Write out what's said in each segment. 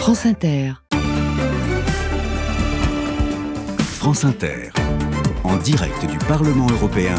France Inter. France Inter, en direct du Parlement européen,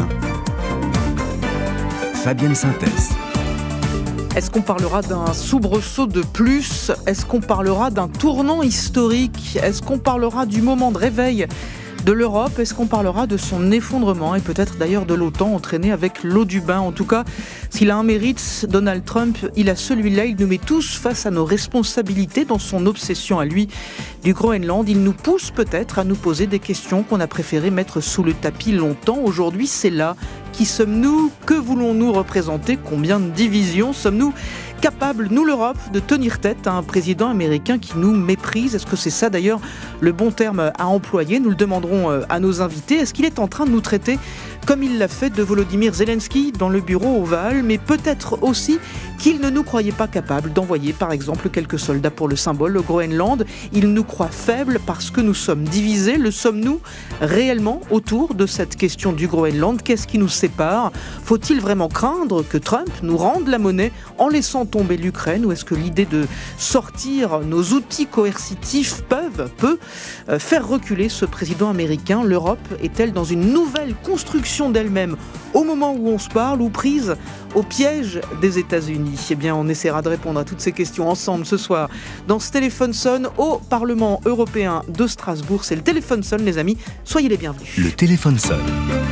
Fabienne Synthèse. Est-ce qu'on parlera d'un soubresaut de plus ? Est-ce qu'on parlera d'un tournant historique ? Est-ce qu'on parlera du moment de réveil de l'Europe ? Est-ce qu'on parlera de son effondrement et peut-être d'ailleurs de l'OTAN entraînée avec l'eau du bain ? En tout cas, s'il a un mérite, Donald Trump, il a celui-là. Il nous met tous face à nos responsabilités dans son obsession à lui du Groenland. Il nous pousse peut-être à nous poser des questions qu'on a préféré mettre sous le tapis longtemps. Aujourd'hui, c'est là. Qui sommes-nous ? Que voulons-nous représenter ? Combien de divisions sommes-nous capables, nous l'Europe, de tenir tête à un président américain qui nous méprise ? Est-ce que c'est ça d'ailleurs le bon terme à employer ? Nous le demanderons à nos invités. Est-ce qu'il est en train de nous traiter comme il l'a fait de Volodymyr Zelensky dans le bureau ovale, mais peut-être aussi qu'il ne nous croyait pas capables d'envoyer par exemple quelques soldats pour le symbole, le Groenland. Il nous croit faibles parce que nous sommes divisés. Le sommes-nous réellement autour de cette question du Groenland ? Qu'est-ce qui nous sépare ? Faut-il vraiment craindre que Trump nous rende la monnaie en laissant tomber l'Ukraine, ou est-ce que l'idée de sortir nos outils coercitifs peut faire reculer ce président américain ? L'Europe est-elle dans une nouvelle construction d'elle-même au moment où on se parle, ou prise au piège des États-Unis ? Eh bien, on essaiera de répondre à toutes ces questions ensemble ce soir dans ce téléphone sonne au Parlement européen de Strasbourg. C'est le téléphone sonne, les amis. Soyez les bienvenus. Le téléphone sonne.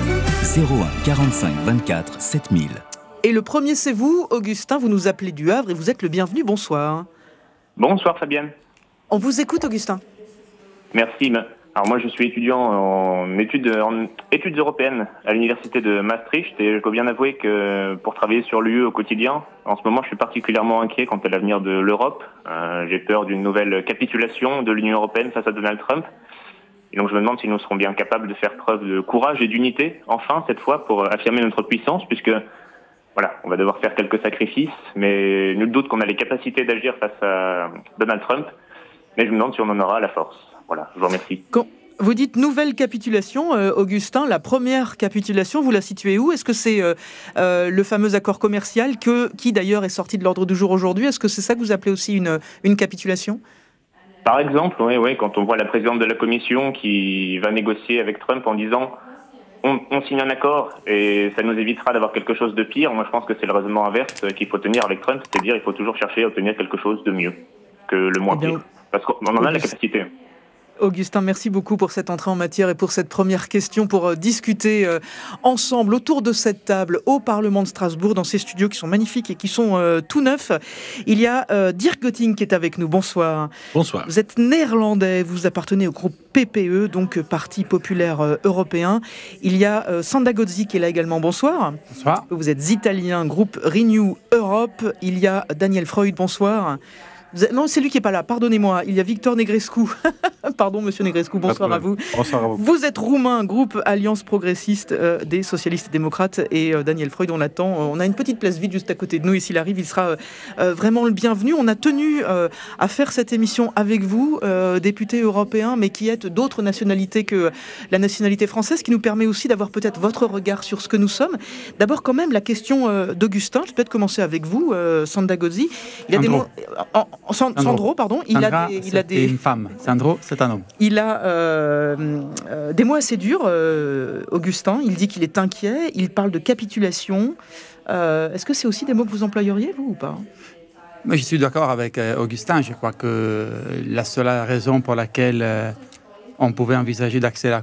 01 45 24 7000. Et le premier, c'est vous, Augustin. Vous nous appelez du Havre et vous êtes le bienvenu. Bonsoir. Bonsoir, Fabienne. On vous écoute, Augustin. Merci. Alors moi, je suis étudiant en études européennes à l'université de Maastricht, et je dois bien avouer que pour travailler sur l'UE au quotidien, en ce moment, je suis particulièrement inquiet quant à l'avenir de l'Europe. J'ai peur d'une nouvelle capitulation de l'Union européenne face à Donald Trump. Et donc je me demande si nous serons bien capables de faire preuve de courage et d'unité, enfin, cette fois, pour affirmer notre puissance, puisque voilà, on va devoir faire quelques sacrifices, mais nul doute qu'on a les capacités d'agir face à Donald Trump, mais je me demande si on en aura la force. Voilà, je vous remercie. Quand vous dites nouvelle capitulation, Augustin, la première capitulation, vous la situez où ? Est-ce que c'est le fameux accord commercial qui d'ailleurs est sorti de l'ordre du jour aujourd'hui ? Est-ce que c'est ça que vous appelez aussi une capitulation ? Par exemple, oui, quand on voit la présidente de la Commission qui va négocier avec Trump en disant on signe un accord et ça nous évitera d'avoir quelque chose de pire. Moi, je pense que c'est le raisonnement inverse qu'il faut tenir avec Trump, c'est-à-dire il faut toujours chercher à obtenir quelque chose de mieux que le moins pire. Parce qu'on en a la capacité. Augustin, merci beaucoup pour cette entrée en matière et pour cette première question, pour discuter ensemble autour de cette table au Parlement de Strasbourg, dans ces studios qui sont magnifiques et qui sont tout neufs. Il y a Dirk Goetting qui est avec nous. Bonsoir. Bonsoir. Vous êtes néerlandais, vous appartenez au groupe PPE, donc Parti populaire européen. Il y a Sanda Gozzi qui est là également. Bonsoir. Bonsoir. Vous êtes italien, groupe Renew Europe. Il y a Daniel Freud. Bonsoir. Non, c'est lui qui n'est pas là, pardonnez-moi. Il y a Victor Negrescu. Pardon, monsieur Negrescu, bonsoir à vous. Bonsoir à vous. Vous êtes roumain, groupe Alliance progressiste des socialistes et démocrates. Et Daniel Freud, on l'attend. On a une petite place vide juste à côté de nous. Et s'il arrive, il sera vraiment le bienvenu. On a tenu à faire cette émission avec vous, députés européens, mais qui êtes d'autres nationalités que la nationalité française, qui nous permet aussi d'avoir peut-être votre regard sur ce que nous sommes. D'abord, quand même, la question d'Augustin. Je vais peut-être commencer avec vous, Sanda Gozzi. Il y a des mots... Sandro, pardon. Il a des... une femme. Sandro, c'est un homme. Il a des mots assez durs, Augustin. Il dit qu'il est inquiet. Il parle de capitulation. Est-ce que c'est aussi des mots que vous employeriez, vous, ou pas ? Moi, je suis d'accord avec Augustin. Je crois que la seule raison pour laquelle on pouvait envisager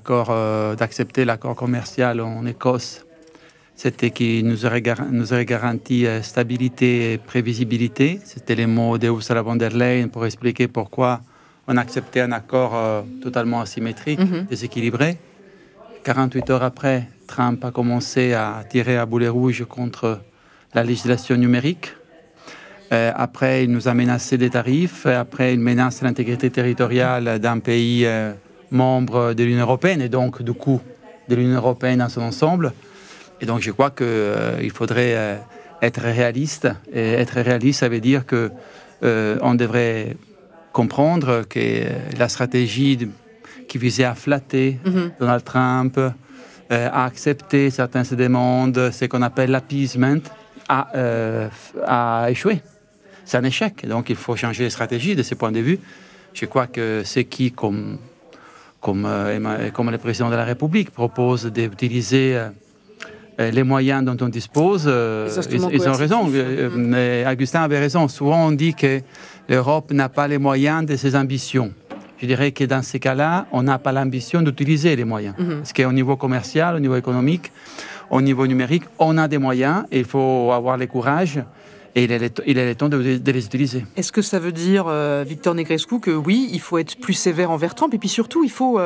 d'accepter l'accord commercial en Écosse, c'était qu'il nous aurait garanti stabilité et prévisibilité. C'était les mots d'Ursula von der Leyen pour expliquer pourquoi on acceptait un accord totalement asymétrique, déséquilibré. 48 heures après, Trump a commencé à tirer à boulet rouge contre la législation numérique. Après, il nous a menacé des tarifs. Après, il menace l'intégrité territoriale d'un pays membre de l'Union européenne et donc, du coup, de l'Union européenne dans son ensemble. Et donc, je crois qu'il faudrait être réaliste. Et être réaliste, ça veut dire qu'on devrait comprendre que la stratégie qui visait à flatter Donald Trump, à accepter certaines demandes, ce qu'on appelle l'appeasement, a échoué. c'est un échec. Donc, il faut changer de stratégie de ce point de vue. Je crois que c'est qui, comme le président de la République, propose d'utiliser les moyens dont on dispose, ils ont raison. Mais Augustin avait raison. Souvent, on dit que l'Europe n'a pas les moyens de ses ambitions. Je dirais que dans ces cas-là, on n'a pas l'ambition d'utiliser les moyens. Parce qu'au niveau commercial, au niveau économique, au niveau numérique, on a des moyens et il faut avoir le courage et il est le temps de les utiliser. Est-ce que ça veut dire, Victor Negrescu, que oui, il faut être plus sévère envers Trump et puis surtout, il faut,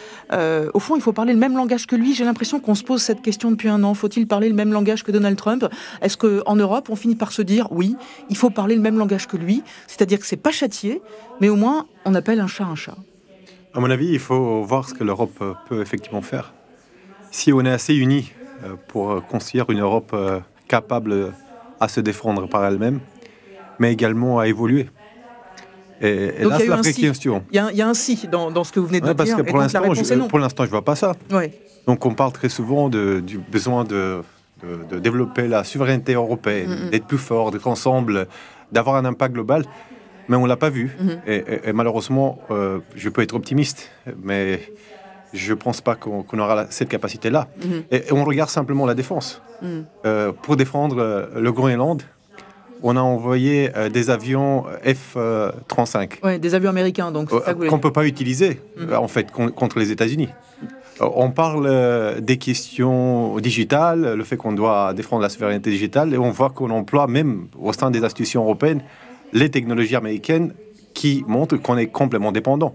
au fond, il faut parler le même langage que lui. J'ai l'impression qu'on se pose cette question depuis un an. Faut-il parler le même langage que Donald Trump ? Est-ce qu'en Europe, on finit par se dire, oui, il faut parler le même langage que lui, c'est-à-dire que c'est pas châtié, mais au moins, on appelle un chat un chat. À mon avis, il faut voir ce que l'Europe peut effectivement faire. Si on est assez unis pour construire une Europe capable à se défendre par elle-même, mais également à évoluer. Et là, c'est la vraie question. Il y a un si dans ce que vous venez de dire. Parce que pour l'instant, je ne vois pas ça. Ouais. Donc, on parle très souvent du besoin de développer la souveraineté européenne, d'être plus fort, d'être ensemble, d'avoir un impact global. Mais on ne l'a pas vu. Et malheureusement, je peux être optimiste, mais je ne pense pas qu'on aura cette capacité-là. Et on regarde simplement la défense. Pour défendre le Groenland, on a envoyé des avions F-35. Oui, des avions américains, donc. Qu'on ne peut pas utiliser, en fait, contre les États-Unis. On parle des questions digitales, le fait qu'on doit défendre la souveraineté digitale, et on voit qu'on emploie, même au sein des institutions européennes, les technologies américaines qui montrent qu'on est complètement dépendant.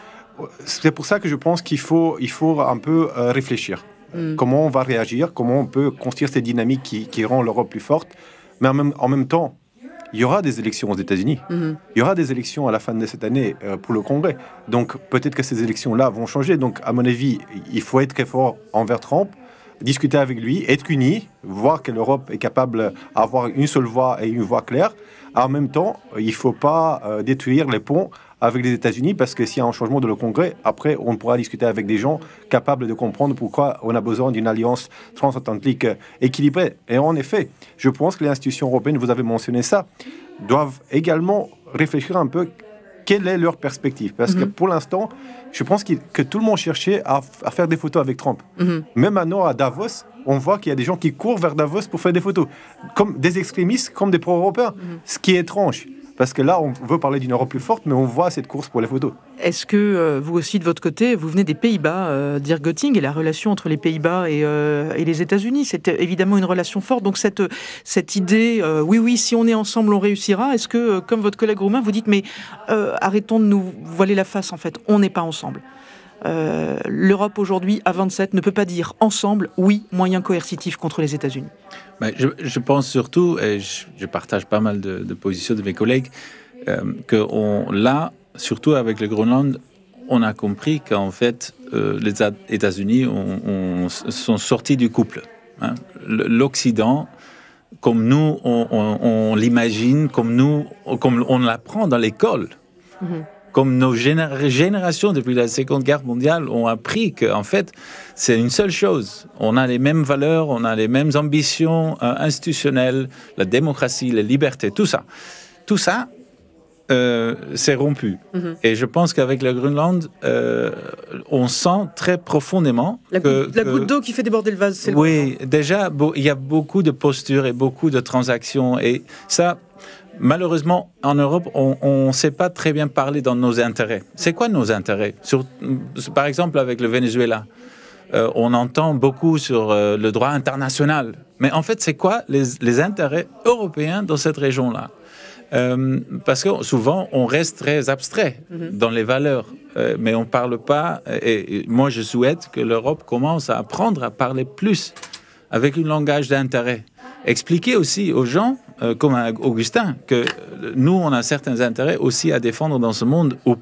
C'est pour ça que je pense qu'il faut un peu réfléchir. Comment on va réagir, comment on peut construire ces dynamiques qui rendent l'Europe plus forte. Mais en même temps, il y aura des élections aux États-Unis. Il y aura des élections à la fin de cette année pour le Congrès. Donc peut-être que ces élections-là vont changer. Donc à mon avis, il faut être très fort envers Trump, discuter avec lui, être unis, voir que l'Europe est capable d'avoir une seule voix et une voix claire. En même temps, il ne faut pas détruire les ponts avec les États-Unis, parce que s'il y a un changement de le Congrès, après, on pourra discuter avec des gens capables de comprendre pourquoi on a besoin d'une alliance transatlantique équilibrée. Et en effet, je pense que les institutions européennes, vous avez mentionné ça, doivent également réfléchir un peu quelle est leur perspective. Parce que pour l'instant, je pense que tout le monde cherchait à faire des photos avec Trump. Même maintenant, à Davos, on voit qu'il y a des gens qui courent vers Davos pour faire des photos, comme des extrémistes, comme des pro-européens, ce qui est étrange. Parce que là, on veut parler d'une Europe plus forte, mais on voit cette course pour les photos. Est-ce que vous aussi, de votre côté, vous venez des Pays-Bas, Dirk Goetting, et la relation entre les Pays-Bas et les États-Unis, c'est évidemment une relation forte. Donc cette idée, oui, si on est ensemble, on réussira. Est-ce que, comme votre collègue roumain, vous dites, mais arrêtons de nous voiler la face, en fait, on n'est pas ensemble. L'Europe aujourd'hui, à 27, ne peut pas dire ensemble, oui, moyen coercitif contre les États-Unis. Je pense surtout, et je partage pas mal de positions de mes collègues, que là, surtout avec le Groenland, on a compris qu'en fait, les États-Unis sont sortis du couple. L'Occident, comme nous, on l'imagine, comme on l'apprend dans l'école. Comme nos générations depuis la Seconde Guerre mondiale ont appris qu'en fait, c'est une seule chose. On a les mêmes valeurs, on a les mêmes ambitions institutionnelles, la démocratie, les libertés, tout ça. Tout ça, c'est rompu. Et je pense qu'avec le Groenland, on sent très profondément la goutte d'eau qui fait déborder le vase, c'est le Oui, déjà, il y a beaucoup de postures et beaucoup de transactions. Et ça... Malheureusement, en Europe, on ne sait pas très bien parler dans nos intérêts. C'est quoi nos intérêts ? Par exemple, avec le Venezuela, on entend beaucoup sur le droit international. Mais en fait, c'est quoi les intérêts européens dans cette région-là ? Parce que souvent, on reste très abstrait dans les valeurs, mais on ne parle pas. Et moi, je souhaite que l'Europe commence à apprendre à parler plus avec un langage d'intérêt. Expliquer aussi aux gens, comme à Augustin, que nous, on a certains intérêts aussi à défendre dans ce monde où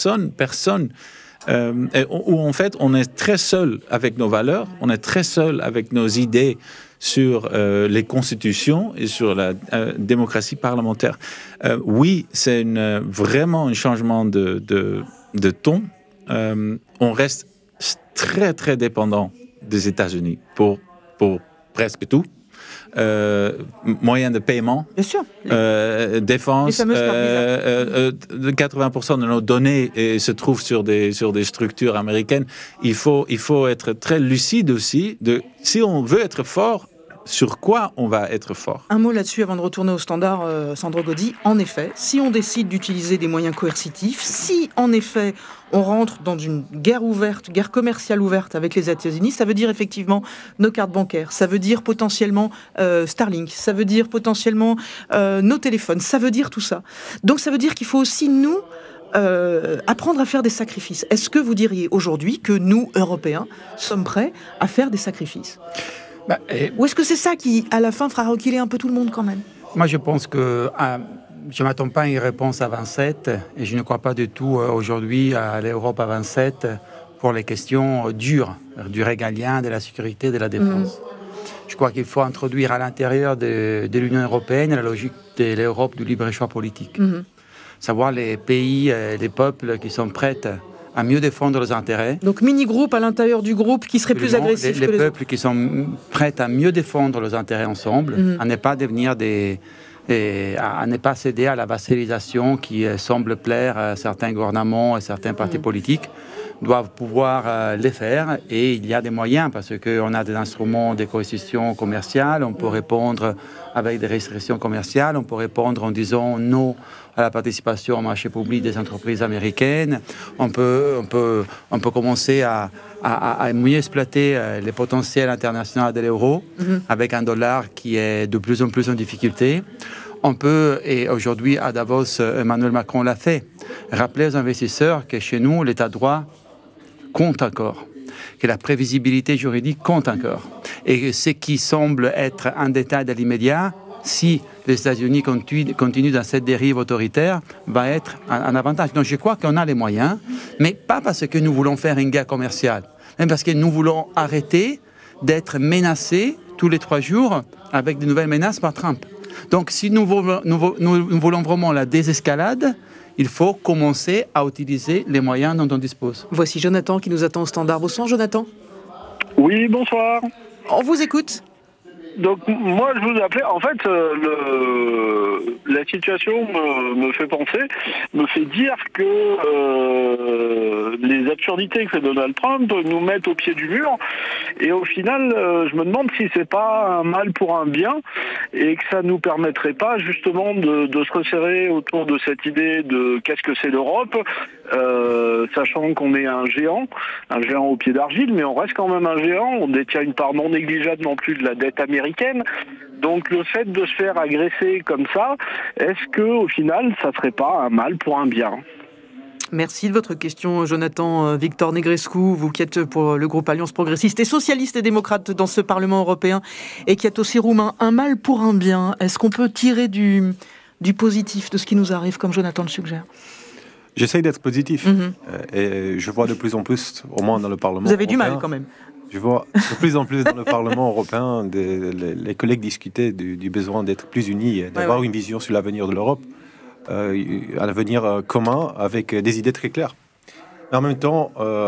où en fait, on est très seul avec nos valeurs, on est très seul avec nos idées sur les constitutions et sur la démocratie parlementaire. Oui, c'est vraiment un changement de ton. On reste très, très dépendant des États-Unis pour presque tout. moyens de paiement, Bien sûr. défense. Les fameuses cartes Visa. 80% de nos données se trouvent sur des structures américaines. Il faut être très lucide aussi si on veut être fort, sur quoi on va être fort. Un mot là-dessus avant de retourner au standard, Sandro Gaudy. En effet, si on décide d'utiliser des moyens coercitifs, si en effet on rentre dans une guerre commerciale ouverte avec les États-Unis, ça veut dire effectivement nos cartes bancaires, ça veut dire potentiellement Starlink, ça veut dire potentiellement nos téléphones, ça veut dire tout ça. Donc ça veut dire qu'il faut aussi nous apprendre à faire des sacrifices. Est-ce que vous diriez aujourd'hui que nous, Européens, sommes prêts à faire des sacrifices ? Ou est-ce que c'est ça qui, à la fin, fera reculer un peu tout le monde quand même ? Moi, je pense que je ne m'attends pas à une réponse à 27 et je ne crois pas du tout aujourd'hui à l'Europe à 27 pour les questions dures, du régalien, de la sécurité, de la défense. Je crois qu'il faut introduire à l'intérieur de l'Union européenne la logique de l'Europe du libre-choix politique. Savoir les pays, les peuples qui sont prêts à mieux défendre leurs intérêts. Donc mini-groupe à l'intérieur du groupe qui serait plus agressif que les peuples qui sont prêts à mieux défendre leurs intérêts ensemble, à ne pas devenir à ne pas céder à la vassalisation qui semble plaire à certains gouvernements et certains partis politiques, doivent pouvoir les faire. Et il y a des moyens parce qu'on a des instruments de coercition commerciale, on peut répondre avec des restrictions commerciales, on peut répondre en disant non à la participation au marché public des entreprises américaines, on peut commencer à mieux exploiter les potentiels internationaux de l'euro avec un dollar qui est de plus en plus en difficulté. On peut, et aujourd'hui à Davos, Emmanuel Macron l'a fait, rappeler aux investisseurs que chez nous, l'état de droit compte encore, que la prévisibilité juridique compte encore. Et ce qui semble être un détail de l'immédiat, si les États-Unis continuent dans cette dérive autoritaire, va être un avantage. Donc je crois qu'on a les moyens, mais pas parce que nous voulons faire une guerre commerciale, mais parce que nous voulons arrêter d'être menacés tous les 3 jours avec de nouvelles menaces par Trump. Donc si nous voulons vraiment la désescalade, il faut commencer à utiliser les moyens dont on dispose. Voici Jonathan qui nous attend au standard. Bonsoir Jonathan. Oui, bonsoir. On vous écoute. Donc moi je vous appelais, en fait la situation me fait dire que les absurdités que fait Donald Trump nous mettent au pied du mur et au final je me demande si c'est pas un mal pour un bien et que ça nous permettrait pas justement de se resserrer autour de cette idée de qu'est-ce que c'est l'Europe, sachant qu'on est un géant au pied d'argile, mais on reste quand même un géant, on détient une part non négligeable non plus de la dette américaine. Donc le fait de se faire agresser comme ça, est-ce que au final ça serait pas un mal pour un bien ? Merci de votre question, Jonathan. Victor Negrescu, vous qui êtes pour le groupe Alliance Progressiste et Socialiste et Démocrate dans ce Parlement européen et qui êtes aussi roumain, un mal pour un bien. Est-ce qu'on peut tirer du positif de ce qui nous arrive, comme Jonathan le suggère ? J'essaye d'être positif et je vois de plus en plus, au moins dans le Parlement européen. Vous avez du mal quand même. Je vois de plus en plus dans le Parlement européen les collègues discuter du besoin d'être plus unis et d'avoir une vision sur l'avenir de l'Europe, un avenir commun avec des idées très claires. Mais en même temps,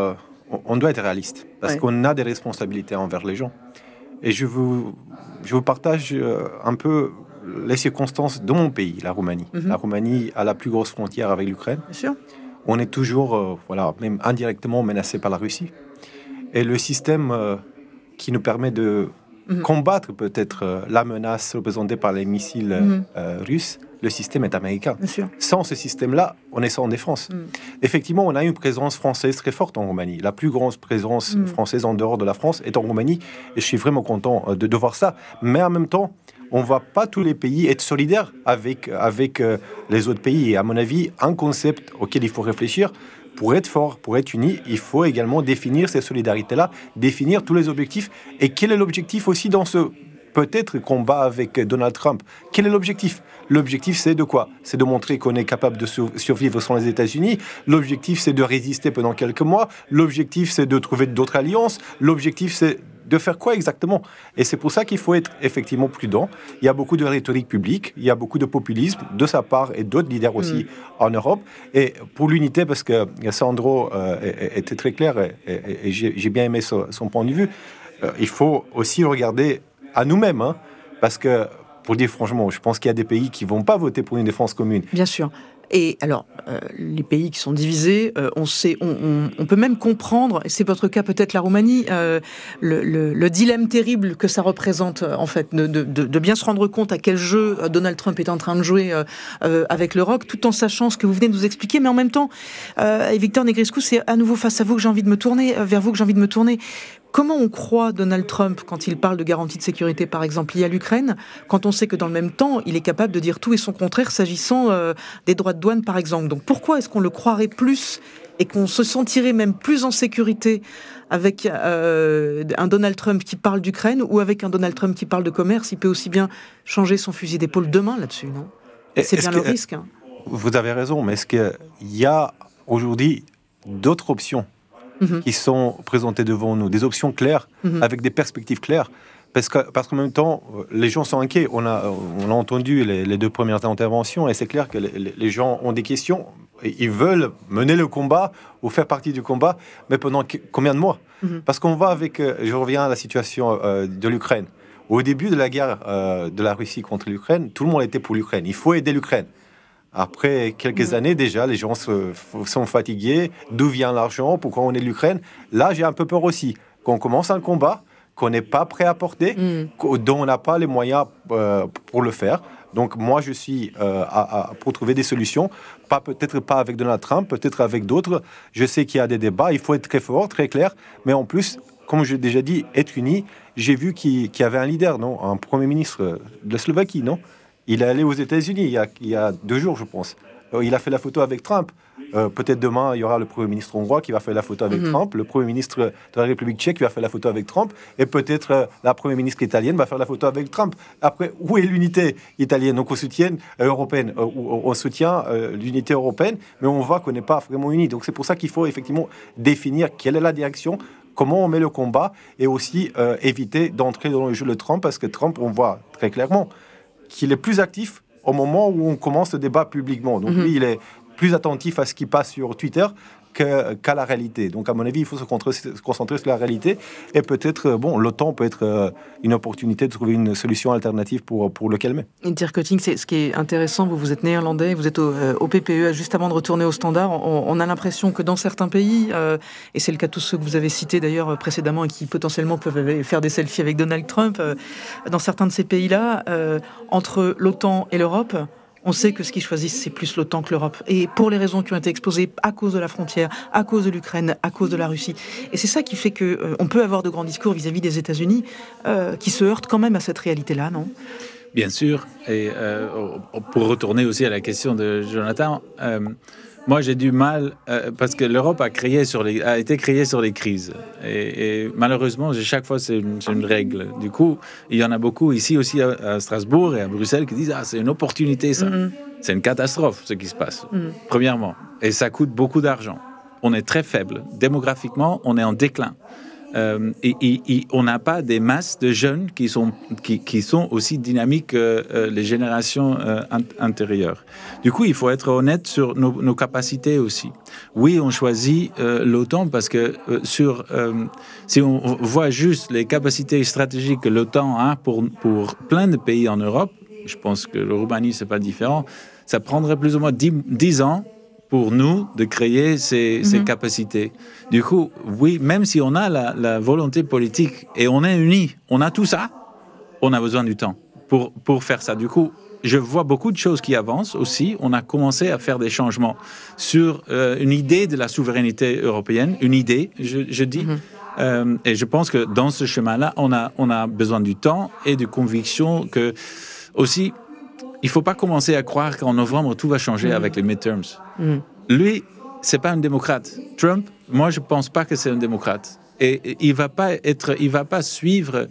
on doit être réaliste parce qu'on a des responsabilités envers les gens. Et je vous partage un peu les circonstances de mon pays, la Roumanie. La Roumanie a la plus grosse frontière avec l'Ukraine. Bien sûr. On est toujours, même indirectement menacé par la Russie. Et le système qui nous permet de combattre peut-être la menace représentée par les missiles russes, le système est américain. Bien sûr. Sans ce système-là, on est sans défense. Effectivement, on a une présence française très forte en Roumanie. La plus grande présence française en dehors de la France est en Roumanie. Et je suis vraiment content de voir ça. Mais en même temps, on ne va pas tous les pays être solidaires avec les autres pays. Et à mon avis, un concept auquel il faut réfléchir, pour être fort, pour être uni, il faut également définir ces solidarités-là, définir tous les objectifs. Et quel est l'objectif aussi dans ce peut-être combat avec Donald Trump? Quel est l'objectif? L'objectif, c'est de quoi? C'est de montrer qu'on est capable de survivre sans les États-Unis. L'objectif, c'est de résister pendant quelques mois. L'objectif, c'est de trouver d'autres alliances. L'objectif, c'est de faire quoi exactement? Et c'est pour ça qu'il faut être effectivement prudent. Il y a beaucoup de rhétorique publique, il y a beaucoup de populisme de sa part et d'autres leaders aussi en Europe. Et pour l'unité, parce que Sandro était très clair et j'ai bien aimé son point de vue, il faut aussi regarder à nous-mêmes. Parce que, pour dire franchement, je pense qu'il y a des pays qui ne vont pas voter pour une défense commune. Bien sûr. Et alors, les pays qui sont divisés, on peut même comprendre, et c'est votre cas peut-être la Roumanie, le dilemme terrible que ça représente, en fait, de bien se rendre compte à quel jeu Donald Trump est en train de jouer avec l'Europe, tout en sachant ce que vous venez de nous expliquer, mais en même temps, et Victor Negrescu, c'est à nouveau face à vous que j'ai envie de me tourner, vers vous que j'ai envie de me tourner. Comment on croit Donald Trump quand il parle de garantie de sécurité, par exemple, liée à l'Ukraine, quand on sait que dans le même temps, il est capable de dire tout et son contraire s'agissant des droits de douane, par exemple. Donc pourquoi est-ce qu'on le croirait plus et qu'on se sentirait même plus en sécurité avec un Donald Trump qui parle d'Ukraine ou avec un Donald Trump qui parle de commerce? Il peut aussi bien changer son fusil d'épaule demain là-dessus, non? Et c'est bien le risque. Hein. Vous avez raison, mais est-ce qu'il y a aujourd'hui d'autres options qui sont présentées devant nous, des options claires, avec des perspectives claires, parce qu'en même temps, les gens sont inquiets. On a entendu les 2 premières interventions, et c'est clair que les gens ont des questions, et ils veulent mener le combat ou faire partie du combat, mais pendant combien de mois? Parce qu'on va avec, je reviens à la situation de l'Ukraine. Au début de la guerre de la Russie contre l'Ukraine, tout le monde était pour l'Ukraine. Il faut aider l'Ukraine. Après quelques années déjà, les gens sont fatigués. D'où vient l'argent? Pourquoi on est de l'Ukraine? Là, j'ai un peu peur aussi qu'on commence un combat qu'on n'est pas prêt à porter, dont on n'a pas les moyens pour le faire. Donc moi, je suis pour trouver des solutions, peut-être pas avec Donald Trump, peut-être avec d'autres. Je sais qu'il y a des débats, il faut être très fort, très clair, mais en plus, comme j'ai déjà dit, être unis. J'ai vu qu'il y avait un leader, non, un Premier ministre de la Slovaquie, non? Il est allé aux États-Unis il y a 2 jours, je pense. Il a fait la photo avec Trump. Peut-être demain, il y aura le Premier ministre hongrois qui va faire la photo avec Trump, le Premier ministre de la République tchèque qui va faire la photo avec Trump, et peut-être la Première ministre italienne va faire la photo avec Trump. Après, où est l'unité italienne? Donc on soutient européenne, on soutient l'unité européenne, mais on voit qu'on n'est pas vraiment unis. Donc c'est pour ça qu'il faut effectivement définir quelle est la direction, comment on met le combat, et aussi éviter d'entrer dans le jeu de Trump, parce que Trump, on voit très clairement qu'il est plus actif au moment où on commence le débat publiquement. Donc lui, il est plus attentif à ce qui passe sur Twitter qu'à la réalité. Donc à mon avis, il faut se concentrer sur la réalité, et peut-être, l'OTAN peut être une opportunité de trouver une solution alternative pour le calmer. Dirk Coeting, c'est ce qui est intéressant, vous êtes néerlandais, vous êtes au PPE, juste avant de retourner au Standard, on a l'impression que dans certains pays, et c'est le cas de tous ceux que vous avez cités d'ailleurs précédemment et qui potentiellement peuvent faire des selfies avec Donald Trump, dans certains de ces pays-là, entre l'OTAN et l'Europe, on sait que ce qu'ils choisissent, c'est plus l'OTAN que l'Europe. Et pour les raisons qui ont été exposées, à cause de la frontière, à cause de l'Ukraine, à cause de la Russie. Et c'est ça qui fait qu'on peut avoir de grands discours vis-à-vis des États-Unis qui se heurtent quand même à cette réalité-là, non? Bien sûr. Et pour retourner aussi à la question de Jonathan, moi j'ai du mal, parce que l'Europe a été créée sur les crises. Et malheureusement, chaque fois c'est une règle. Du coup, il y en a beaucoup ici aussi à Strasbourg et à Bruxelles qui disent « Ah, c'est une opportunité ça ». C'est une catastrophe ce qui se passe, premièrement. Et ça coûte beaucoup d'argent. On est très faible. Démographiquement, on est en déclin. Et on n'a pas des masses de jeunes qui sont aussi dynamiques que les générations antérieures. Du coup, il faut être honnête sur nos capacités aussi. Oui, on choisit l'OTAN parce que si on voit juste les capacités stratégiques que l'OTAN a pour plein de pays en Europe, je pense que le Roumanie, c'est pas différent, ça prendrait plus ou moins 10 ans pour nous de créer ces capacités. Du coup, oui, même si on a la volonté politique et on est unis, on a tout ça, on a besoin du temps pour faire ça. Du coup, je vois beaucoup de choses qui avancent aussi. On a commencé à faire des changements sur une idée de la souveraineté européenne, une idée, je dis. Et je pense que dans ce chemin-là, on a besoin du temps et de conviction que aussi... Il ne faut pas commencer à croire qu'en novembre, tout va changer avec les midterms. Lui, ce n'est pas un démocrate. Trump, moi, je ne pense pas que c'est un démocrate. Et il ne va pas suivre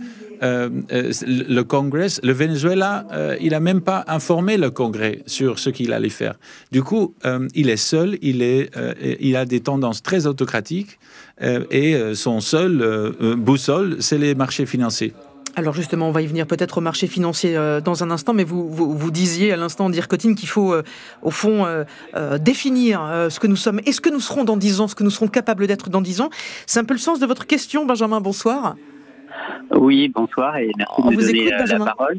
le Congrès. Le Venezuela, il n'a même pas informé le Congrès sur ce qu'il allait faire. Du coup, il est seul, il a des tendances très autocratiques et son seul boussole, c'est les marchés financiers. Alors justement, on va y venir peut-être au marché financier dans un instant, mais vous disiez à l'instant, Dirk Coeting, qu'il faut au fond définir ce que nous sommes et ce que nous serons dans 10 ans, ce que nous serons capables d'être dans 10 ans. C'est un peu le sens de votre question, Benjamin, bonsoir. Oui, bonsoir et merci de me donner la parole.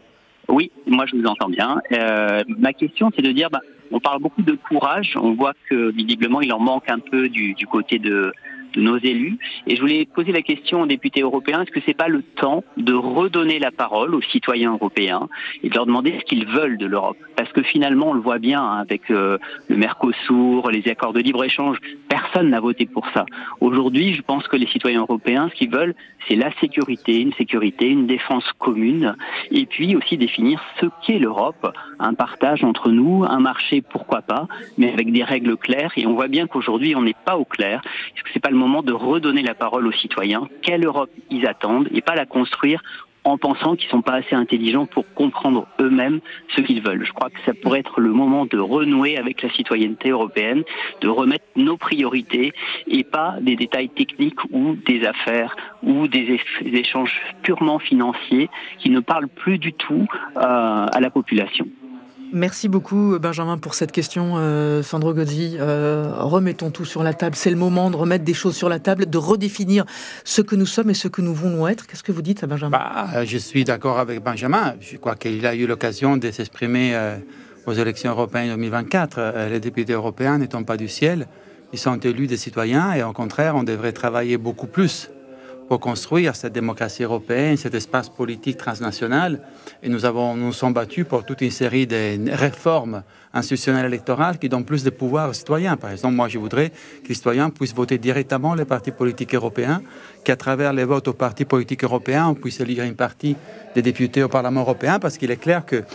Oui, moi je vous entends bien. Ma question, c'est de dire, on parle beaucoup de courage. On voit que visiblement il en manque un peu du côté de nos élus. Et je voulais poser la question aux députés européens, est-ce que c'est pas le temps de redonner la parole aux citoyens européens et de leur demander ce qu'ils veulent de l'Europe? Parce que finalement, on le voit bien avec le Mercosur, les accords de libre-échange, personne n'a voté pour ça. Aujourd'hui, je pense que les citoyens européens, ce qu'ils veulent, c'est la sécurité, une défense commune, et puis aussi définir ce qu'est l'Europe, un partage entre nous, un marché, pourquoi pas, mais avec des règles claires. Et on voit bien qu'aujourd'hui, on n'est pas au clair. Est-ce que c'est pas le moment de redonner la parole aux citoyens? Quelle Europe ils attendent, et pas la construire en pensant qu'ils ne sont pas assez intelligents pour comprendre eux-mêmes ce qu'ils veulent. Je crois que ça pourrait être le moment de renouer avec la citoyenneté européenne, de remettre nos priorités et pas des détails techniques ou des affaires ou des échanges purement financiers qui ne parlent plus du tout à la population. Merci beaucoup Benjamin pour cette question. Sandro Gozzi, remettons tout sur la table. C'est le moment de remettre des choses sur la table, de redéfinir ce que nous sommes et ce que nous voulons être. Qu'est-ce que vous dites, Benjamin? Je suis d'accord avec Benjamin. Je crois qu'il a eu l'occasion de s'exprimer aux élections européennes 2024. Les députés européens n'étant pas du ciel, ils sont élus des citoyens et au contraire, on devrait travailler beaucoup plus pour construire cette démocratie européenne, cet espace politique transnational. Et nous sommes battus pour toute une série de réformes institutionnelles électorales qui donnent plus de pouvoir aux citoyens. Par exemple, moi, je voudrais que les citoyens puissent voter directement les partis politiques européens, qu'à travers les votes aux partis politiques européens, on puisse élire une partie des députés au Parlement européen, parce qu'il est clair que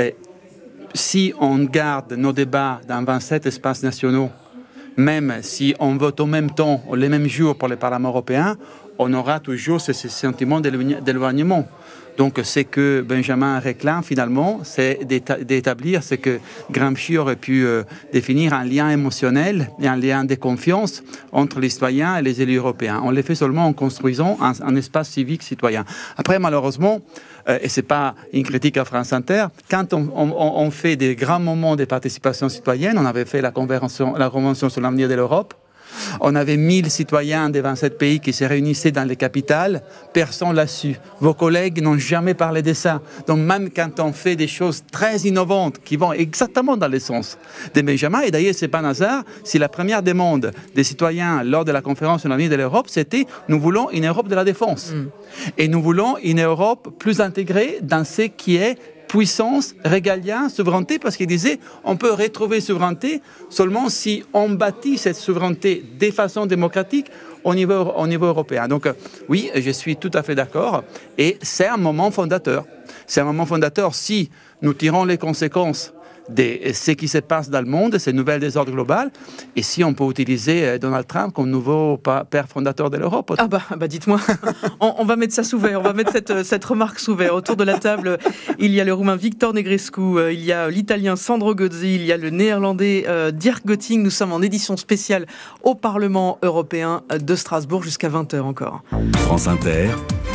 si on garde nos débats dans 27 espaces nationaux, même si on vote au même temps, les mêmes jours pour le Parlement européen, on aura toujours ce sentiment d'éloignement. Donc, ce que Benjamin réclame finalement, c'est d'établir ce que Gramsci aurait pu définir un lien émotionnel et un lien de confiance entre les citoyens et les élus européens. On le fait seulement en construisant un espace civique citoyen. Après, malheureusement, et ce n'est pas une critique à France Inter, quand on fait des grands moments de participation citoyenne, on avait fait la Convention sur l'avenir de l'Europe, on avait 1000 citoyens des 27 pays qui se réunissaient dans les capitales. Personne l'a su. Vos collègues n'ont jamais parlé de ça. Donc même quand on fait des choses très innovantes qui vont exactement dans le sens de Benjamin, et d'ailleurs c'est pas un hasard si la première demande des citoyens lors de la conférence sur l'avenir de l'Europe, c'était « nous voulons une Europe de la défense ». Et nous voulons une Europe plus intégrée dans ce qui est puissance, régalien, souveraineté, parce qu'il disait on peut retrouver souveraineté seulement si on bâtit cette souveraineté de façon démocratique au niveau européen. Donc oui, je suis tout à fait d'accord, et c'est un moment fondateur. C'est un moment fondateur si nous tirons les conséquences de ce qui se passe dans le monde, ces nouvelles désordres global, et si on peut utiliser Donald Trump comme nouveau père fondateur de l'Europe. Ah bah dites-moi, on va mettre ça sous verre, on va mettre cette remarque sous verre. Autour de la table, il y a le Roumain Victor Negrescu, il y a l'Italien Sandro Gozzi, il y a le Néerlandais Dirk Goetting. Nous sommes en édition spéciale au Parlement européen de Strasbourg jusqu'à 20h encore. France Inter,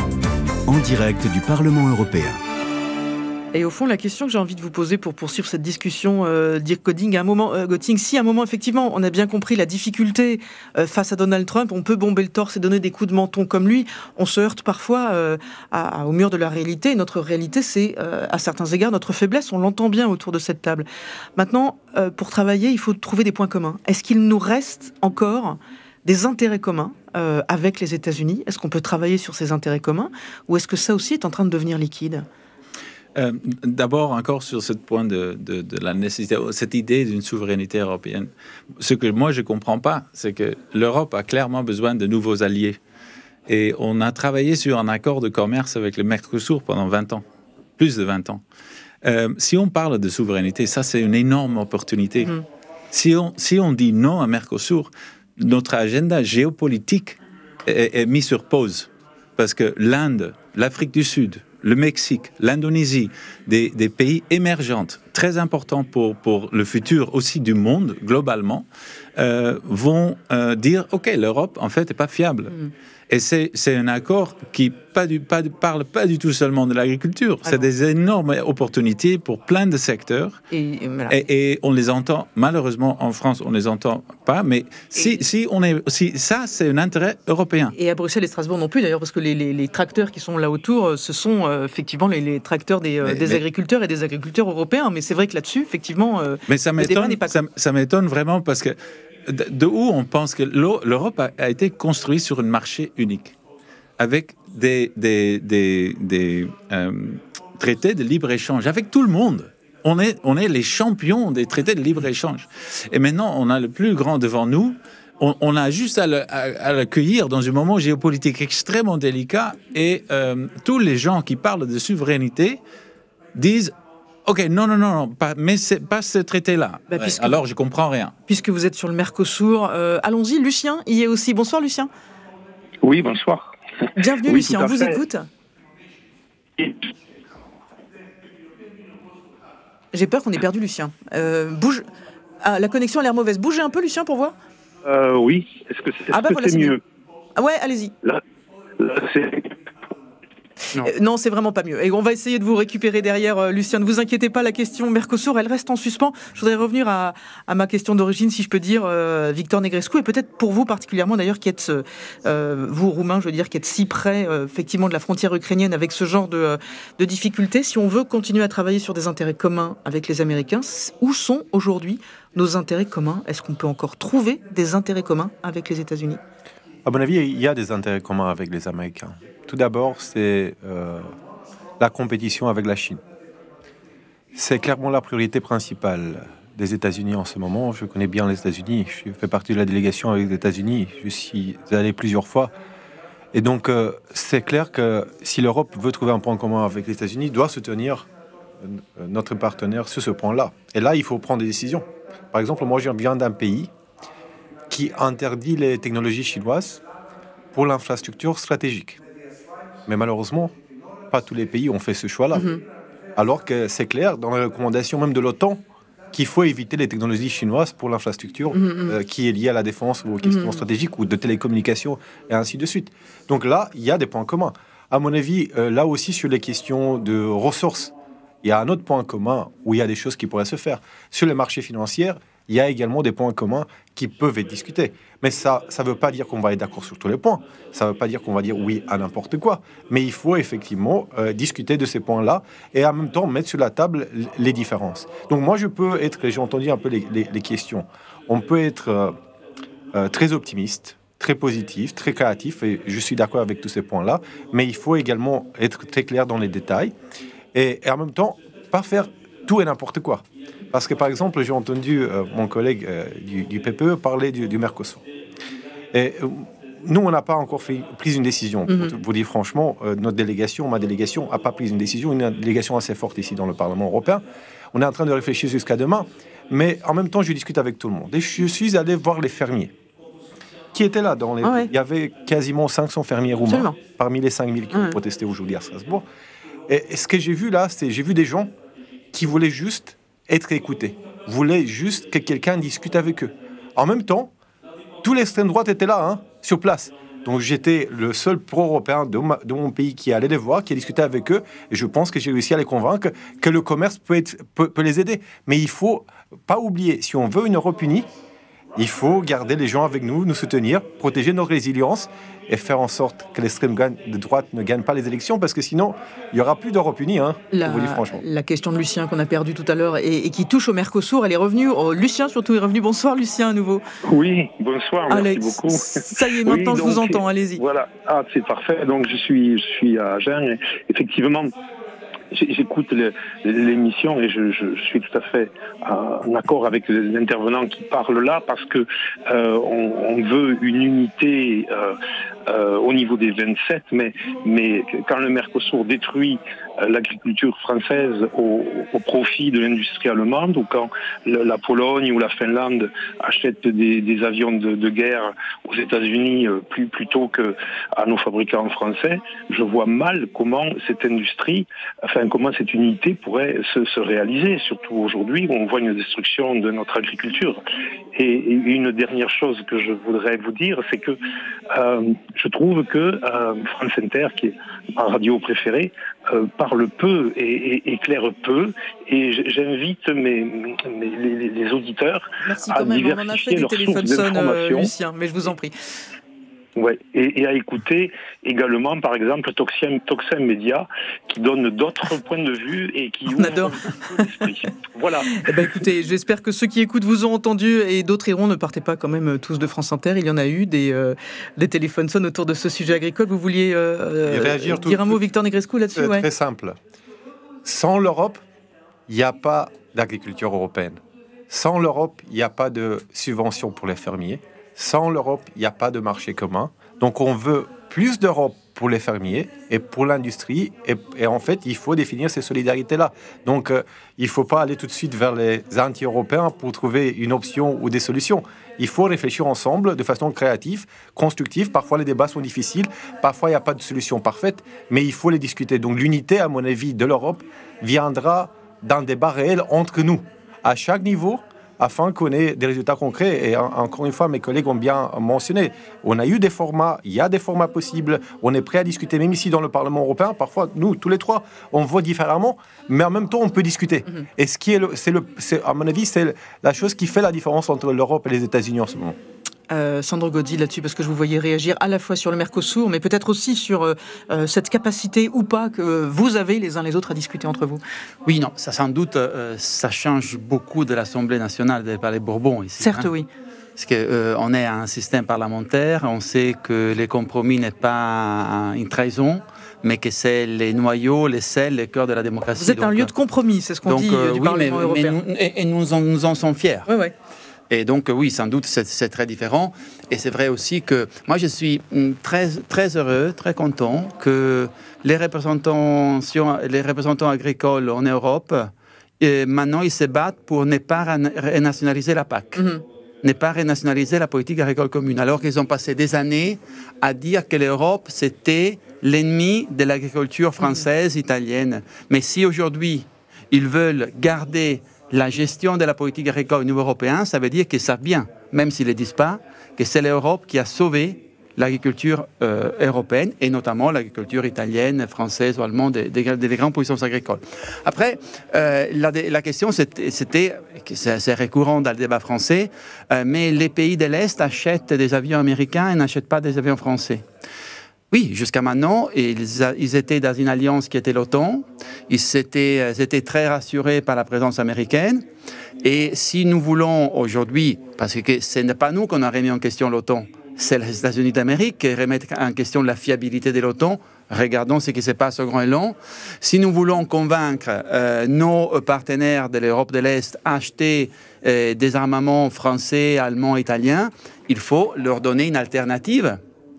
en direct du Parlement européen. Et au fond, la question que j'ai envie de vous poser pour poursuivre cette discussion, Dirk Goetting, si à un moment, effectivement, on a bien compris la difficulté face à Donald Trump, on peut bomber le torse et donner des coups de menton comme lui, on se heurte parfois au mur de la réalité. Et notre réalité, c'est à certains égards notre faiblesse, on l'entend bien autour de cette table. Maintenant, pour travailler, il faut trouver des points communs. Est-ce qu'il nous reste encore des intérêts communs avec les États-Unis? Est-ce qu'on peut travailler sur ces intérêts communs? Ou est-ce que ça aussi est en train de devenir liquide? D'abord, encore sur ce point de la nécessité, cette idée d'une souveraineté européenne. Ce que moi, je ne comprends pas, c'est que l'Europe a clairement besoin de nouveaux alliés. Et on a travaillé sur un accord de commerce avec le Mercosur pendant 20 ans, plus de 20 ans. Si on parle de souveraineté, ça, c'est une énorme opportunité. Si on dit non à Mercosur, notre agenda géopolitique est mis sur pause. Parce que l'Inde, l'Afrique du Sud, le Mexique, l'Indonésie, des pays émergents très importants pour le futur aussi du monde, globalement, vont dire « Ok, l'Europe, en fait, n'est pas fiable ». Et c'est un accord qui parle pas du tout seulement de l'agriculture. C'est des énormes opportunités pour plein de secteurs. Et on les entend, malheureusement, en France, on les entend pas. Mais si ça, c'est un intérêt européen. Et à Bruxelles et Strasbourg non plus, d'ailleurs, parce que les tracteurs qui sont là autour, ce sont effectivement les tracteurs des agriculteurs et des agriculteurs européens. Mais c'est vrai que là-dessus, effectivement, mais ça m'étonne vraiment parce que de où on pense que l'Europe a été construite sur un marché unique, avec des traités de libre-échange, avec tout le monde. On est les champions des traités de libre-échange. Et maintenant, on a le plus grand devant nous. On a juste à l'accueillir dans un moment géopolitique extrêmement délicat. Et tous les gens qui parlent de souveraineté disent Ok, non, mais c'est pas ce traité-là. Alors, je comprends rien. Puisque vous êtes sur le Mercosur, allons-y. Lucien y est aussi. Bonsoir, Lucien. Oui, bonsoir. Bienvenue, Lucien. On vous écoute. J'ai peur qu'on ait perdu Lucien. Bouge. Ah, la connexion a l'air mauvaise. Bougez un peu, Lucien, pour voir. Oui. Est-ce que c'est mieux? Ah ouais, allez-y. Là c'est... Non, c'est vraiment pas mieux. Et on va essayer de vous récupérer derrière, Lucien. Ne vous inquiétez pas, la question Mercosur, elle reste en suspens. Je voudrais revenir à ma question d'origine, si je peux dire, Victor Negrescu, et peut-être pour vous particulièrement d'ailleurs, qui êtes, vous roumain, je veux dire, qui êtes si près, effectivement, de la frontière ukrainienne avec ce genre de difficultés. Si on veut continuer à travailler sur des intérêts communs avec les Américains, où sont aujourd'hui nos intérêts communs? Est-ce qu'on peut encore trouver des intérêts communs avec les États-Unis? À mon avis, il y a des intérêts communs avec les Américains. Tout d'abord, c'est la compétition avec la Chine. C'est clairement la priorité principale des États-Unis en ce moment. Je connais bien les États-Unis. Je fais partie de la délégation avec les États-Unis. Je suis allé plusieurs fois. Et donc, c'est clair que si l'Europe veut trouver un point commun avec les États-Unis, doit soutenir notre partenaire sur ce point-là. Et là, il faut prendre des décisions. Par exemple, moi, je viens d'un pays qui interdit les technologies chinoises pour l'infrastructure stratégique. Mais malheureusement, pas tous les pays ont fait ce choix-là. Alors que c'est clair, dans les recommandations même de l'OTAN, qu'il faut éviter les technologies chinoises pour l'infrastructure qui est liée à la défense ou aux questions stratégiques ou de télécommunications et ainsi de suite. Donc là, il y a des points communs. À mon avis, là aussi, sur les questions de ressources, il y a un autre point commun où il y a des choses qui pourraient se faire. Sur les marchés financiers, il y a également des points communs qui peuvent être discutés. Mais ça ne veut pas dire qu'on va être d'accord sur tous les points. Ça ne veut pas dire qu'on va dire oui à n'importe quoi. Mais il faut effectivement discuter de ces points-là et en même temps mettre sur la table les différences. Donc moi, je peux être, j'ai entendu un peu les questions, on peut être très optimiste, très positif, très créatif, et je suis d'accord avec tous ces points-là, mais il faut également être très clair dans les détails et en même temps, pas faire tout et n'importe quoi. Parce que, par exemple, j'ai entendu mon collègue du PPE parler du Mercosur. Et nous, on n'a pas encore pris une décision. Pour vous dire franchement, notre délégation, ma délégation, n'a pas pris une décision. Une délégation assez forte ici dans le Parlement européen. On est en train de réfléchir jusqu'à demain. Mais en même temps, je discute avec tout le monde. Et je suis allé voir les fermiers qui étaient là. Il y avait quasiment 500 fermiers roumains parmi les 5000 qui ont protesté aujourd'hui à Strasbourg. Et ce que j'ai vu là, j'ai vu des gens qui voulaient juste être écoutés, voulaient juste que quelqu'un discute avec eux. En même temps, tous l'extrême droite étaient là, sur place. Donc j'étais le seul pro-européen de mon pays qui allait les voir, qui a discuté avec eux, et je pense que j'ai réussi à les convaincre que le commerce peut les aider. Mais il faut pas oublier, si on veut une Europe unie, il faut garder les gens avec nous, nous soutenir, protéger notre résilience et faire en sorte que l'extrême de droite ne gagne pas les élections, parce que sinon, il n'y aura plus d'Europe unie, je vous dis franchement. La question de Lucien qu'on a perdue tout à l'heure et qui touche au Mercosur, elle est revenue. Lucien surtout est revenu. Bonsoir Lucien à nouveau. Oui, bonsoir, merci Alex, beaucoup. Ça y est, maintenant je vous entends, allez-y. Voilà, c'est parfait. Donc je suis à Agen et effectivement, j'écoute l'émission et je suis tout à fait en accord avec les intervenants qui parlent là, parce que on veut une unité au niveau des 27, mais quand le Mercosur détruit l'agriculture française au profit de l'industrie allemande, ou quand la Pologne ou la Finlande achètent des avions de guerre aux États-Unis plutôt qu'à nos fabricants français, je vois mal comment cette industrie, comment cette unité pourrait se réaliser, surtout aujourd'hui où on voit une destruction de notre agriculture. Et une dernière chose que je voudrais vous dire, c'est que je trouve que France Inter, qui est ma radio préférée, parle peu et éclaire peu, et j'invite les auditeurs à diversifier leurs sources d'informations. Lucien, mais je vous en prie. Ouais, et à écouter également, par exemple, Toxem Media, qui donne d'autres points de vue et qui ouvre l'esprit. Voilà. Eh ben, écoutez, j'espère que ceux qui écoutent vous ont entendu et d'autres iront. Ne partez pas quand même tous de France Inter. Il y en a eu des téléphones sonnent autour de ce sujet agricole. Vous vouliez dire un mot, Victor Negrescu, là-dessus? C'est très simple. Sans l'Europe, il n'y a pas d'agriculture européenne. Sans l'Europe, il n'y a pas de subventions pour les fermiers. Sans l'Europe, il n'y a pas de marché commun. Donc, on veut plus d'Europe pour les fermiers et pour l'industrie. Et en fait, il faut définir ces solidarités-là. Donc, il ne faut pas aller tout de suite vers les anti-européens pour trouver une option ou des solutions. Il faut réfléchir ensemble de façon créative, constructive. Parfois, les débats sont difficiles. Parfois, il n'y a pas de solution parfaite. Mais il faut les discuter. Donc, l'unité, à mon avis, de l'Europe viendra d'un débat réel entre nous, à chaque niveau, afin qu'on ait des résultats concrets. Et encore une fois, mes collègues ont bien mentionné, on a eu des formats, il y a des formats possibles, on est prêt à discuter, même ici dans le Parlement européen, parfois, nous, tous les trois, on voit différemment, mais en même temps, on peut discuter. Et ce qui est, à mon avis, c'est la chose qui fait la différence entre l'Europe et les États-Unis en ce moment. Sandro Gaudy, là-dessus, parce que je vous voyais réagir à la fois sur le Mercosur, mais peut-être aussi sur cette capacité ou pas que vous avez les uns les autres à discuter entre vous. Oui, non, ça sans doute, ça change beaucoup de l'Assemblée nationale des Palais Bourbon ici. Certes, oui. Parce qu'on est un système parlementaire, on sait que les compromis n'est pas une trahison, mais que c'est les noyaux, les sels, les cœurs de la démocratie. Vous êtes un lieu de compromis, c'est ce qu'on dit du Parlement européen. Et nous en sommes fiers. Oui, oui. Et donc, oui, sans doute, c'est très différent. Et c'est vrai aussi que moi, je suis très, très heureux, très content que les représentants agricoles en Europe, maintenant, ils se battent pour ne pas renationaliser la PAC. Ne pas renationaliser la politique agricole commune. Alors qu'ils ont passé des années à dire que l'Europe, c'était l'ennemi de l'agriculture française, italienne. Mais si aujourd'hui, ils veulent garder la gestion de la politique agricole au niveau européen, ça veut dire qu'ils savent bien, même s'ils ne le disent pas, que c'est l'Europe qui a sauvé l'agriculture européenne, et notamment l'agriculture italienne, française ou allemande, des grandes puissances agricoles. Après, la question, c'était, c'est récurrent dans le débat français, mais les pays de l'Est achètent des avions américains et n'achètent pas des avions français. Oui, jusqu'à maintenant, ils étaient dans une alliance qui était l'OTAN. Ils étaient très rassurés par la présence américaine. Et si nous voulons aujourd'hui, parce que ce n'est pas nous qu'on a remis en question l'OTAN, c'est les États-Unis d'Amérique qui remettent en question la fiabilité de l'OTAN. Regardons ce qui se passe au Groenland. Si nous voulons convaincre nos partenaires de l'Europe de l'Est à acheter des armements français, allemands, italiens, il faut leur donner une alternative.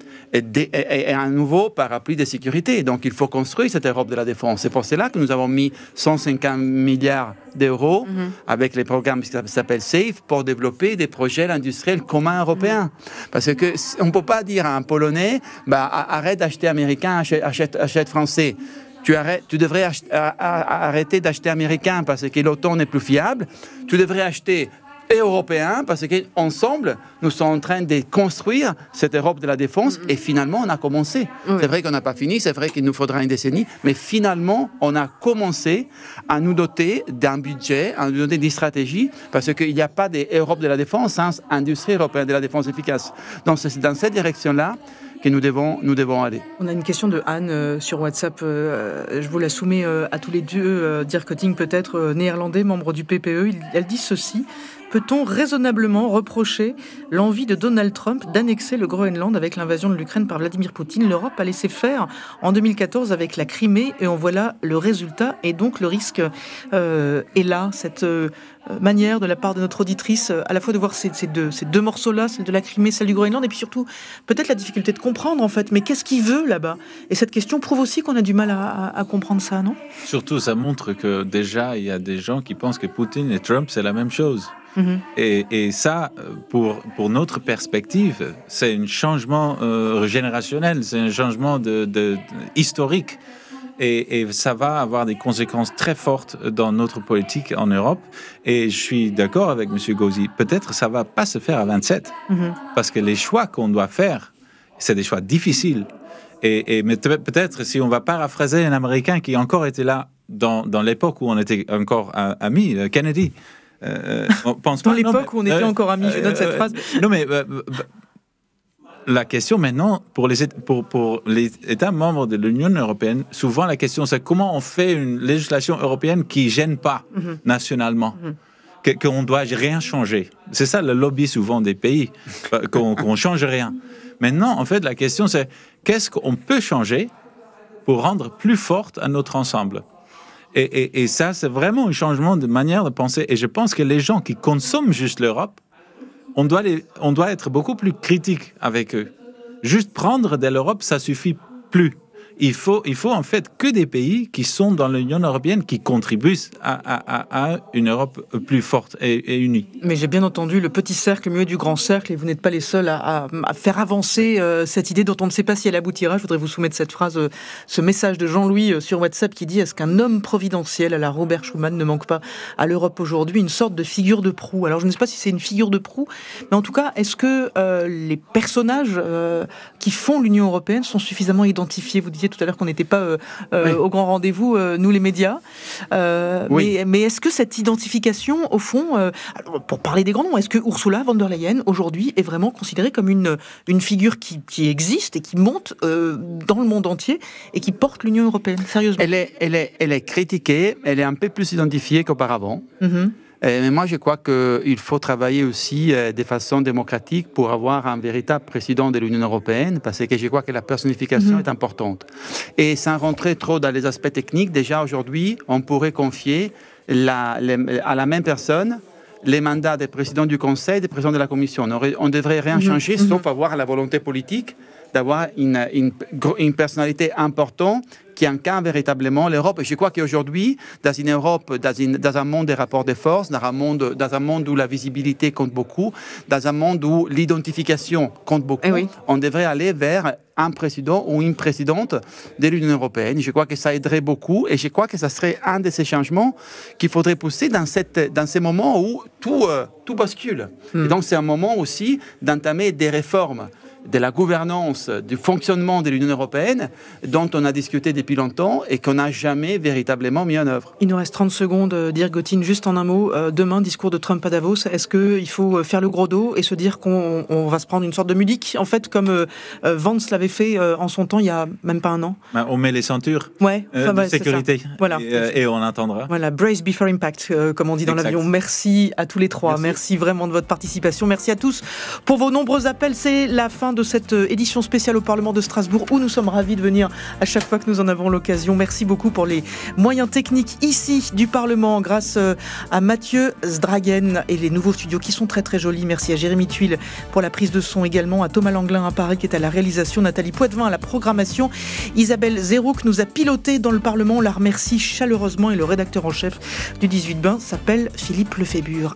Et un nouveau parapluie de sécurité. Donc, il faut construire cette Europe de la défense. C'est pour cela que nous avons mis 150 milliards d'euros avec les programmes qui s'appellent SAFE pour développer des projets industriels communs européens. Parce qu'on ne peut pas dire à un Polonais, arrête d'acheter américain, achète français. Tu devrais arrêter d'acheter américain parce que l'OTAN n'est plus fiable. Tu devrais acheter européen, parce qu'ensemble, nous sommes en train de construire cette Europe de la défense, et finalement, on a commencé. Oui. C'est vrai qu'on n'a pas fini, c'est vrai qu'il nous faudra une décennie, mais finalement, on a commencé à nous doter d'un budget, à nous doter d'une stratégie, parce qu'il n'y a pas d'Europe de la défense sans industrie européenne de la défense efficace. Donc, c'est dans cette direction-là que nous devons aller. On a une question de Anne sur WhatsApp. Je vous la soumets à tous les deux. Dirk Coeting, peut-être néerlandais, membre du PPE. Elle dit ceci. peut-on raisonnablement reprocher l'envie de Donald Trump d'annexer le Groenland avec l'invasion de l'Ukraine par Vladimir Poutine? L'Europe a laissé faire en 2014 avec la Crimée et en voilà le résultat. Et donc le risque est là, cette manière de la part de notre auditrice à la fois de voir ces deux morceaux-là, celle de la Crimée, celle du Groenland, et puis surtout peut-être la difficulté de comprendre en fait, mais qu'est-ce qu'il veut là-bas? Et cette question prouve aussi qu'on a du mal à comprendre ça, non? Surtout, ça montre que déjà, il y a des gens qui pensent que Poutine et Trump, c'est la même chose. Mm-hmm. Et ça, pour notre perspective, c'est un changement générationnel, c'est un changement historique. Et ça va avoir des conséquences très fortes dans notre politique en Europe. Et je suis d'accord avec M. Gauzy. Peut-être ça ne va pas se faire à 27, parce que les choix qu'on doit faire, c'est des choix difficiles. Mais peut-être, si on va paraphraser un Américain qui encore était là dans l'époque où on était encore amis, Kennedy. On pense dans l'époque où on était encore amis, je donne cette phrase. Non, mais... La question maintenant, pour les États membres de l'Union européenne, souvent la question c'est comment on fait une législation européenne qui ne gêne pas nationalement, qu'on ne doit rien changer. C'est ça le lobby souvent des pays, qu'on ne change rien. Maintenant, en fait, la question c'est qu'est-ce qu'on peut changer pour rendre plus forte à notre ensemble. Et ça, c'est vraiment un changement de manière de penser. Et je pense que les gens qui consomment juste l'Europe, on doit être beaucoup plus critique avec eux. Juste prendre de l'Europe, ça suffit plus. Il faut en fait que des pays qui sont dans l'Union européenne qui contribuent à une Europe plus forte et unie. Mais j'ai bien entendu le petit cercle mieux du grand cercle et vous n'êtes pas les seuls à faire avancer cette idée dont on ne sait pas si elle aboutira. Je voudrais vous soumettre cette phrase, ce message de Jean-Louis sur WhatsApp qui dit « Est-ce qu'un homme providentiel à la Robert Schuman ne manque pas à l'Europe aujourd'hui une sorte de figure de proue ?» Alors je ne sais pas si c'est une figure de proue, mais en tout cas, est-ce que les personnages qui font l'Union européenne sont suffisamment identifiés? Vous disiez tout à l'heure qu'on n'était pas au grand rendez-vous, nous les médias. Mais est-ce que cette identification, au fond, alors, pour parler des grands noms, est-ce que Ursula von der Leyen, aujourd'hui, est vraiment considérée comme une figure qui existe et qui monte dans le monde entier et qui porte l'Union européenne, sérieusement? Elle est critiquée, elle est un peu plus identifiée qu'auparavant. Mais moi, je crois qu'il faut travailler aussi de façon démocratique pour avoir un véritable président de l'Union européenne, parce que je crois que la personnification est importante. Et sans rentrer trop dans les aspects techniques, déjà aujourd'hui, on pourrait confier à la même personne les mandats des présidents du Conseil et des présidents de la Commission. On ne devrait rien changer, sauf avoir la volonté politique d'avoir une personnalité importante qui incarne véritablement l'Europe. Et je crois qu'aujourd'hui, dans une Europe, dans un monde des rapports de force, dans un monde où la visibilité compte beaucoup, dans un monde où l'identification compte beaucoup, on devrait aller vers un président ou une présidente de l'Union européenne. Je crois que ça aiderait beaucoup et je crois que ça serait un de ces changements qu'il faudrait pousser dans ces moments où tout bascule. Et donc c'est un moment aussi d'entamer des réformes de la gouvernance, du fonctionnement de l'Union européenne, dont on a discuté depuis longtemps et qu'on n'a jamais véritablement mis en œuvre. Il nous reste 30 secondes, Dirk Gotin, juste en un mot. Demain, discours de Trump à Davos. Est-ce qu'il faut faire le gros dos et se dire qu'on va se prendre une sorte de Munich, en fait, comme Vance l'avait fait en son temps, il y a même pas un an? On met les ceintures de sécurité voilà. et on attendra. Voilà, brace before impact, comme on dit dans l'avion. Merci à tous les trois. Merci vraiment de votre participation. Merci à tous pour vos nombreux appels. C'est la fin de cette édition spéciale au Parlement de Strasbourg où nous sommes ravis de venir à chaque fois que nous en avons l'occasion. Merci beaucoup pour les moyens techniques ici du Parlement grâce à Mathieu Zdragen et les nouveaux studios qui sont très très jolis. Merci à Jérémy Tuile pour la prise de son également, à Thomas Langlin à Paris qui est à la réalisation, Nathalie Poitvin à la programmation, Isabelle Zérouk nous a piloté dans le Parlement. On la remercie chaleureusement et le rédacteur en chef du 18 Bain s'appelle Philippe Lefébure.